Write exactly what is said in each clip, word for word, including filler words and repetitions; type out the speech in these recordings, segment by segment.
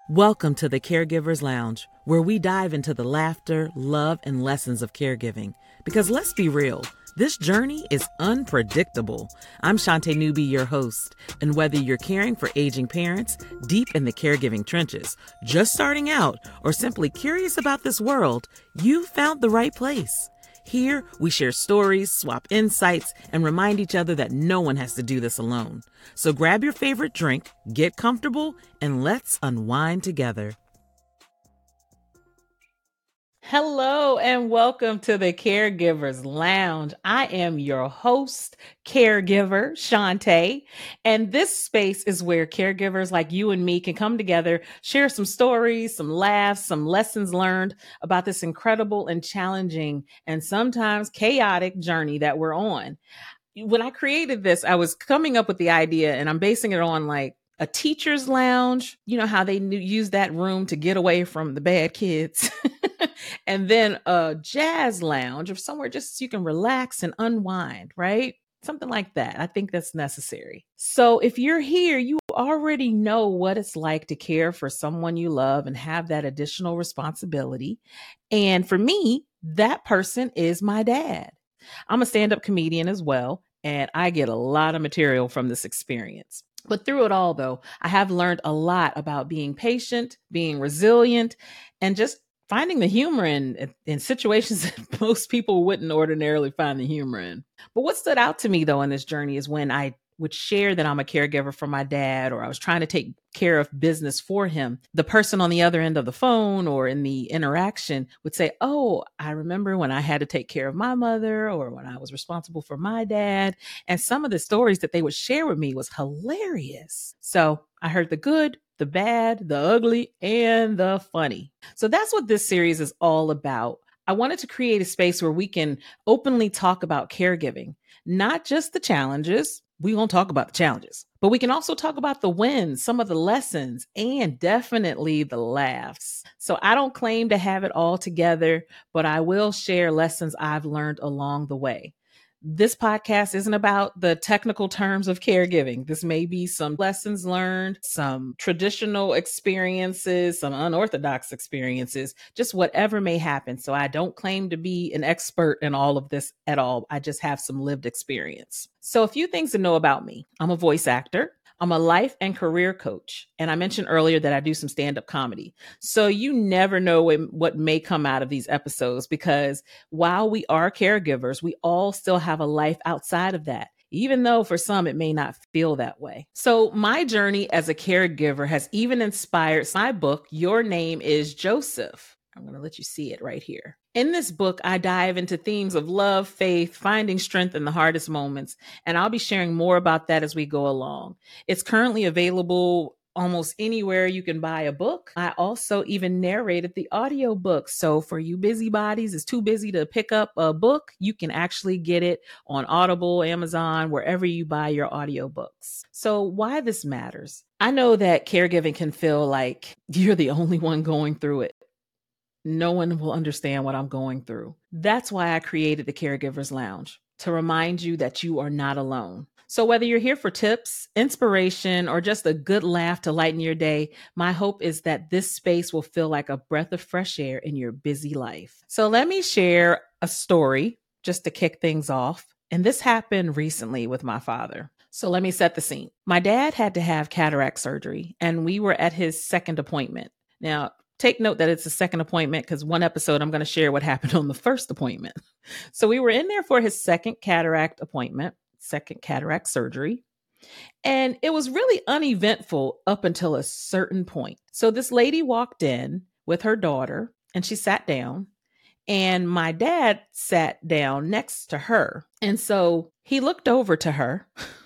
Welcome to the Caregivers Lounge, where we dive into the laughter, love, and lessons of caregiving. Because let's be real, this journey is unpredictable. I'm Shante Newby, your host, and whether you're caring for aging parents, deep in the caregiving trenches, just starting out, or simply curious about this world, you found the right place. Here, we share stories, swap insights, and remind each other that no one has to do this alone. So grab your favorite drink, get comfortable, and let's unwind together. Hello and welcome to the Caregivers Lounge. I am your host, caregiver, Shante, and this space is where caregivers like you and me can come together, share some stories, some laughs, some lessons learned about this incredible and challenging and sometimes chaotic journey that we're on. When I created this, I was coming up with the idea, and I'm basing it on like a teacher's lounge. You know how they use that room to get away from the bad kids. And then a jazz lounge or somewhere just so you can relax and unwind, right? Something like that. I think that's necessary. So if you're here, you already know what it's like to care for someone you love and have that additional responsibility. And for me, that person is my dad. I'm a stand-up comedian as well, and I get a lot of material from this experience. But through it all, though, I have learned a lot about being patient, being resilient, and just finding the humor in, in situations that most people wouldn't ordinarily find the humor in. But what stood out to me, though, in this journey is when I would share that I'm a caregiver for my dad, or I was trying to take care of business for him. The person on the other end of the phone or in the interaction would say, oh, I remember when I had to take care of my mother, or when I was responsible for my dad. And some of the stories that they would share with me was hilarious. So I heard the good, the bad, the ugly, and the funny. So that's what this series is all about. I wanted to create a space where we can openly talk about caregiving, not just the challenges. We won't talk about the challenges, but we can also talk about the wins, some of the lessons, and definitely the laughs. So I don't claim to have it all together, but I will share lessons I've learned along the way. This podcast isn't about the technical terms of caregiving. This may be some lessons learned, some traditional experiences, some unorthodox experiences, just whatever may happen. So I don't claim to be an expert in all of this at all. I just have some lived experience. So a few things to know about me. I'm a voice actor. I'm a life and career coach. And I mentioned earlier that I do some stand-up comedy. So you never know what may come out of these episodes, because while we are caregivers, we all still have a life outside of that, even though for some it may not feel that way. So my journey as a caregiver has even inspired my book, Your Name is Joseph. I'm going to let you see it right here. In this book, I dive into themes of love, faith, finding strength in the hardest moments, and I'll be sharing more about that as we go along. It's currently available almost anywhere you can buy a book. I also even narrated the audio book. So for you busybodies, it's too busy to pick up a book, you can actually get it on Audible, Amazon, wherever you buy your audio books. So why this matters? I know that caregiving can feel like you're the only one going through it. No one will understand what I'm going through. That's why I created the Caregivers Lounge, to remind you that you are not alone. So whether you're here for tips, inspiration, or just a good laugh to lighten your day, my hope is that this space will feel like a breath of fresh air in your busy life. So let me share a story just to kick things off. And this happened recently with my father. So let me set the scene. My dad had to have cataract surgery, and we were at his second appointment. Now, take note that it's a second appointment, because one episode I'm going to share what happened on the first appointment. So we were in there for his second cataract appointment, second cataract surgery. And it was really uneventful up until a certain point. So this lady walked in with her daughter, and she sat down, and my dad sat down next to her. And so he looked over to her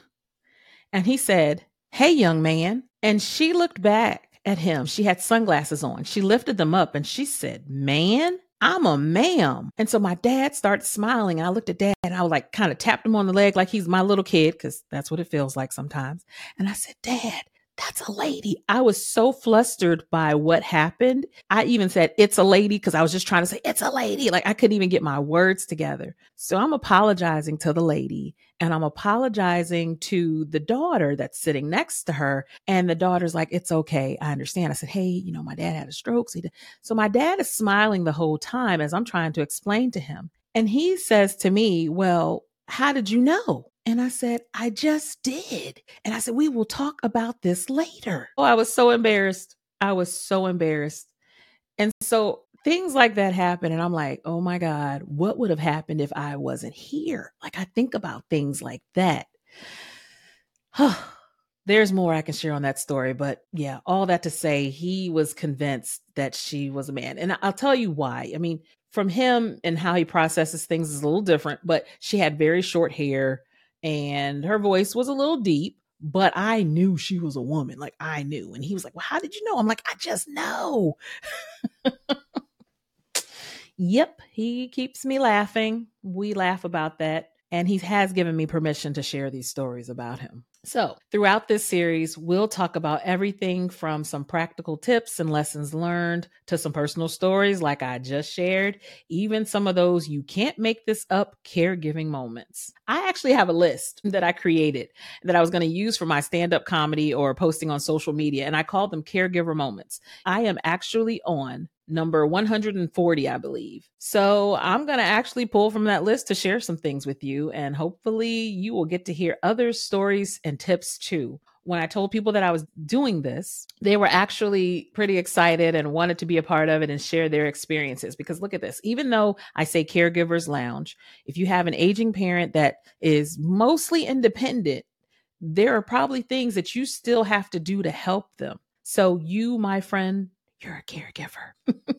and he said, "Hey, young man." And she looked back at him. She had sunglasses on. She lifted them up and she said, "Man, I'm a ma'am." And so my dad started smiling. I looked at dad and I was like, kind of tapped him on the leg like he's my little kid, because that's what it feels like sometimes. And I said, "Dad, that's a lady. I was so flustered by what happened. I even said, it's a lady, because I was just trying to say, it's a lady. Like I couldn't even get my words together. So I'm apologizing to the lady, and I'm apologizing to the daughter that's sitting next to her. And the daughter's like, it's okay. I understand. I said, hey, you know, my dad had a stroke. So, he did. So my dad is smiling the whole time as I'm trying to explain to him. And he says to me, well, how did you know? And I said, I just did. And I said, we will talk about this later. Oh, I was so embarrassed. I was so embarrassed. And so things like that happen. And I'm like, oh my God, what would have happened if I wasn't here? Like I think about things like that. There's more I can share on that story. But yeah, all that to say, he was convinced that she was a man. And I'll tell you why. I mean, from him and how he processes things is a little different, but she had very short hair and her voice was a little deep, but I knew she was a woman. Like I knew. And he was like, well, how did you know? I'm like, I just know. Yep. He keeps me laughing. We laugh about that. And he has given me permission to share these stories about him. So throughout this series, we'll talk about everything from some practical tips and lessons learned to some personal stories like I just shared, even some of those you can't make this up caregiving moments. I actually have a list that I created that I was going to use for my stand-up comedy or posting on social media, and I called them caregiver moments. I am actually on number one hundred forty, I believe. So I'm going to actually pull from that list to share some things with you. And hopefully you will get to hear other stories and tips too. When I told people that I was doing this, they were actually pretty excited and wanted to be a part of it and share their experiences. Because look at this, even though I say Caregivers Lounge, if you have an aging parent that is mostly independent, there are probably things that you still have to do to help them. So you, my friend, you're a caregiver.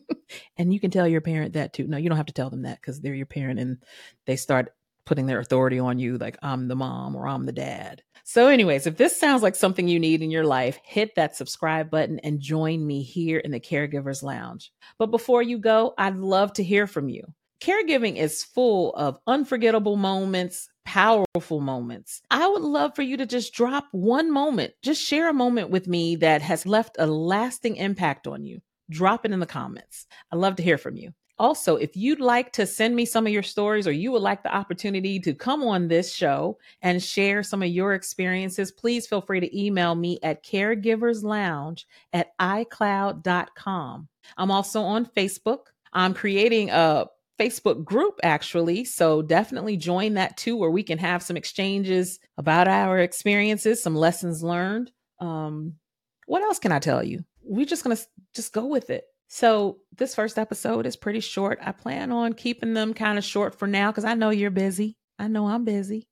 And you can tell your parent that too. No, you don't have to tell them that because they're your parent and they start putting their authority on you like I'm the mom or I'm the dad. So anyways, if this sounds like something you need in your life, hit that subscribe button and join me here in the Caregivers Lounge. But before you go, I'd love to hear from you. Caregiving is full of unforgettable moments, powerful moments. I would love for you to just drop one moment, just share a moment with me that has left a lasting impact on you. Drop it in the comments. I'd love to hear from you. Also, if you'd like to send me some of your stories or you would like the opportunity to come on this show and share some of your experiences, please feel free to email me at caregiverslounge at i cloud dot com. I'm also on Facebook. I'm creating a Facebook group actually. So definitely join that too, where we can have some exchanges about our experiences, some lessons learned. Um, what else can I tell you? We're just going to just go with it. So this first episode is pretty short. I plan on keeping them kind of short for now because I know you're busy. I know I'm busy.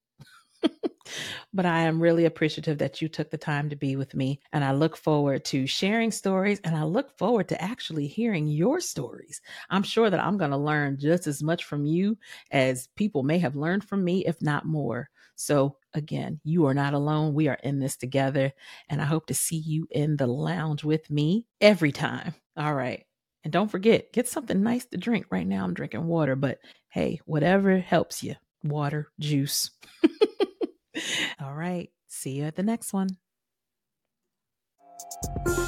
But I am really appreciative that you took the time to be with me. And I look forward to sharing stories. And I look forward to actually hearing your stories. I'm sure that I'm going to learn just as much from you as people may have learned from me, if not more. So again, you are not alone. We are in this together. And I hope to see you in the lounge with me every time. All right. And don't forget, get something nice to drink. Right now I'm drinking water, but hey, whatever helps you. Water, juice. All right. See you at the next one.